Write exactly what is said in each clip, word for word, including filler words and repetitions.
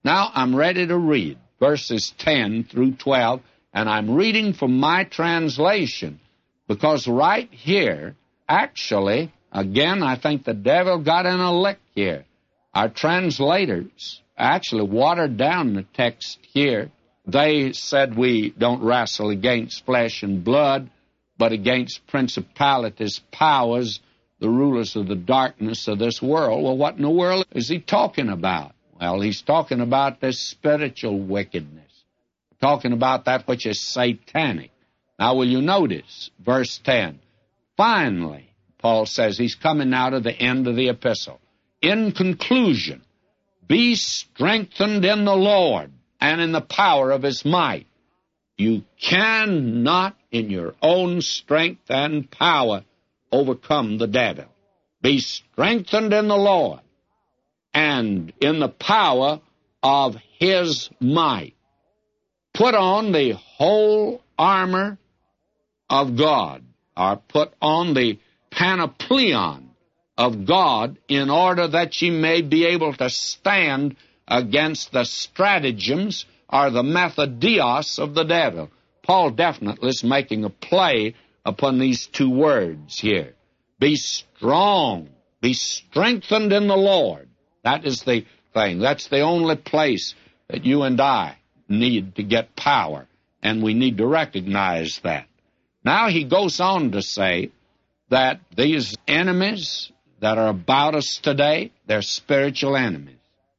Now I'm ready to read verses ten through twelve, and I'm reading from my translation, because right here, actually, again, I think the devil got in a lick here. Our translators actually watered down the text here. They said we don't wrestle against flesh and blood, but against principalities, powers, the rulers of the darkness of this world. Well, what in the world is he talking about? Well, he's talking about this spiritual wickedness, talking about that which is satanic. Now, will you notice verse ten? Finally, Paul says, he's coming now to the end of the epistle. In conclusion, be strengthened in the Lord and in the power of his might. You cannot, in your own strength and power, overcome the devil. Be strengthened in the Lord and in the power of his might. Put on the whole armor of God, or put on the panopleon of God, in order that ye may be able to stand against the stratagems or the methodios of the devil. Paul definitely is making a play upon these two words here. Be strong, be strengthened in the Lord. That is the thing. That's the only place that you and I need to get power, and we need to recognize that. Now he goes on to say that these enemies that are about us today, they're spiritual enemies.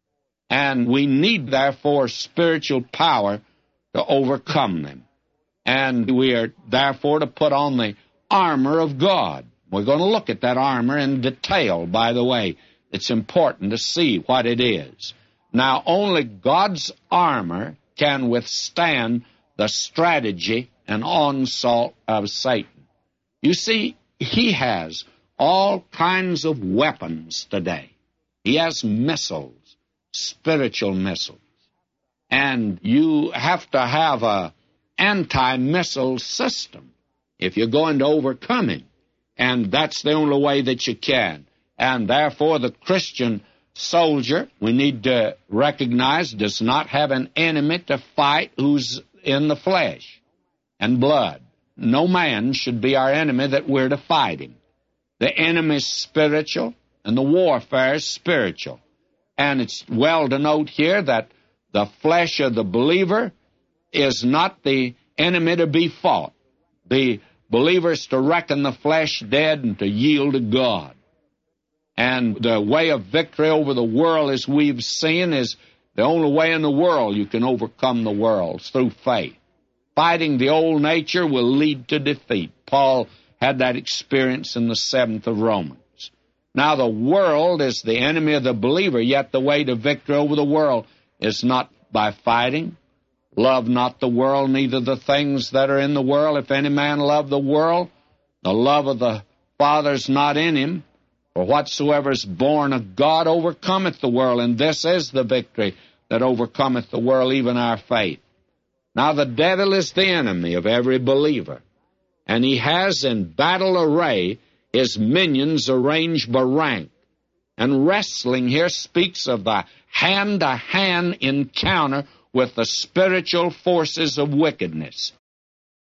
And we need, therefore, spiritual power to overcome them. And we are, therefore, to put on the armor of God. We're going to look at that armor in detail, by the way. It's important to see what it is. Now, only God's armor can withstand the strategy and onslaught of Satan. You see, he has all kinds of weapons today. He has missiles, spiritual missiles. And you have to have an anti-missile system if you're going to overcome him. And that's the only way that you can. And therefore, the Christian soldier, we need to recognize, does not have an enemy to fight who's in the flesh and blood. No man should be our enemy that we're to fight him. The enemy is spiritual, and the warfare is spiritual. And it's well to note here that the flesh of the believer is not the enemy to be fought. The believer is to reckon the flesh dead and to yield to God. And the way of victory over the world, as we've seen, is the only way in the world you can overcome the world, through faith. Fighting the old nature will lead to defeat. Paul had that experience in the seventh of Romans. Now, the world is the enemy of the believer, yet the way to victory over the world is not by fighting. Love not the world, neither the things that are in the world. If any man love the world, the love of the Father is not in him. For whatsoever is born of God overcometh the world, and this is the victory that overcometh the world, even our faith. Now, the devil is the enemy of every believer, and he has in battle array his minions arranged by rank. And wrestling here speaks of the hand-to-hand encounter with the spiritual forces of wickedness.